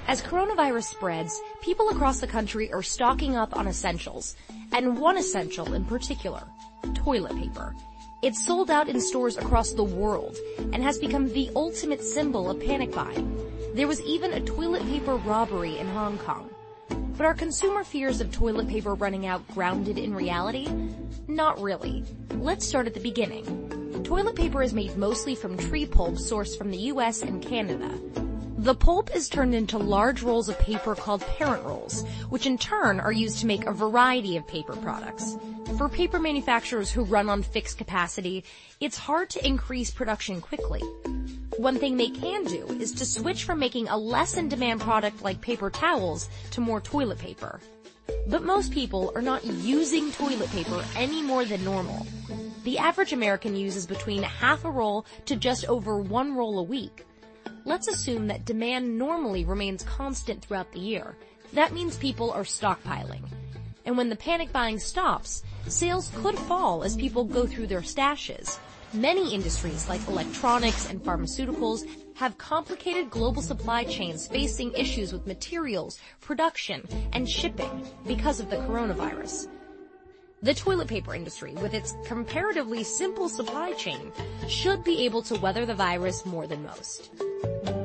As coronavirus spreads, people across the country are stocking up on essentials, and one essential in particular, toilet paper. It's sold out in stores across the world and has become the ultimate symbol of panic buying. There was even a toilet paper robbery in Hong Kong. But are consumer fears of toilet paper running out grounded in reality? Not really. Let's start at the beginning. Toilet paper is made mostly from tree pulp sourced from the US and Canada. The pulp is turned into large rolls of paper called parent rolls, which in turn are used to make a variety of paper products. For paper manufacturers who run on fixed capacity, it's hard to increase production quickly. One thing they can do is to switch from making a less in-demand product like paper towels to more toilet paper. But most people are not using toilet paper any more than normal. The average American uses between half a roll to just over 1 roll a week. Let's assume that demand normally remains constant throughout the year. That means people are stockpiling. And when the panic buying stops, sales could fall as people go through their stashes. Many industries like electronics and pharmaceuticals have complicated global supply chains facing issues with materials, production, and shipping because of the coronavirus. The toilet paper industry, with its comparatively simple supply chain, should be able to weather the virus more than most.